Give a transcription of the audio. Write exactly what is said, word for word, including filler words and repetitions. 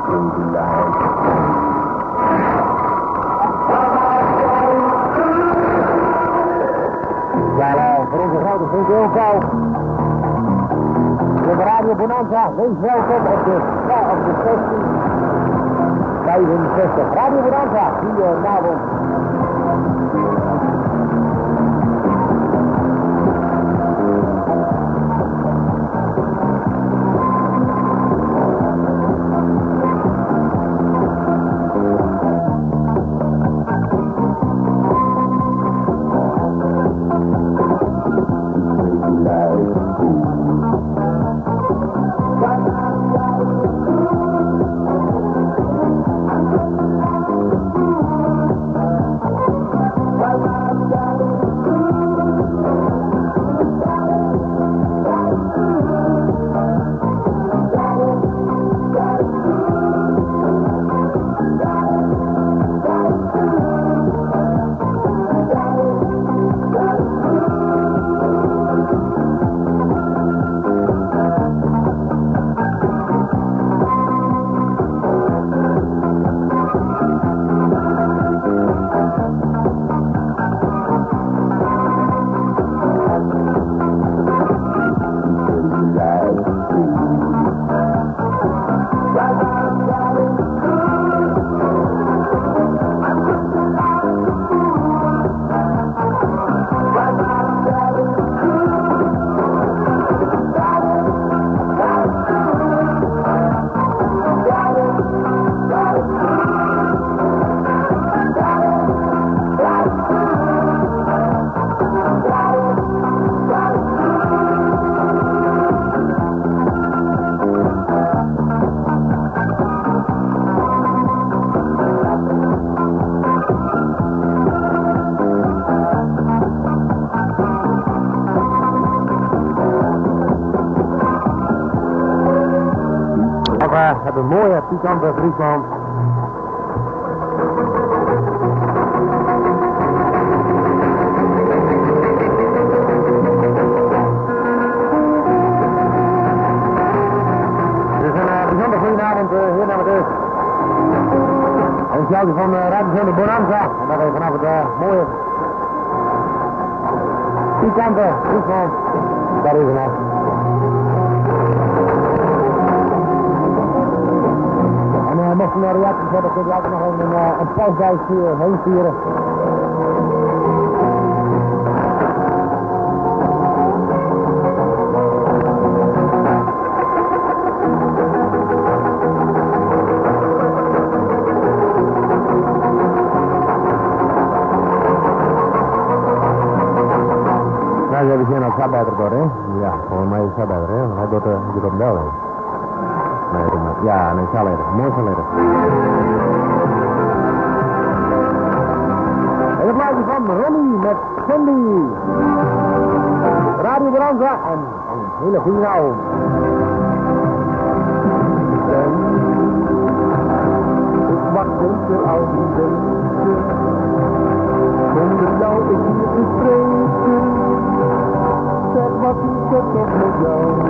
Ja, voor onze grote vriend Ilko. De Radio Bonanza, wees welkom op de, ja, op de zestien vijfenzestig. Radio Bonanza, goedenavond. We hebben een mooie pikante Friesland. Het is een uh, bijzonder goede avond uh, hier naar de een sjaaltje van uh, Radio Bonanza. En dat even vanaf het uh, mooie pikante Friesland. Daar is het nog. Mochten we reacties hebben, kunnen we altijd nog even een, uh, een postduitje heen sturen. Nou, je hebt hier nog Sabbater door, hè? Ja, volgens mij is Sabbater, hè? Hij doet, uh, doet op bel, hè? Nee, doe maar. Ja, nee, zal even. Mooi zal even. En het plaatje van Ronnie met Cindy. Radio Bonanza en een hele goede avond. Ik mag denken al die weken. Zonder jou ik hier in spreken. Zeg wat ik heb toch met jou.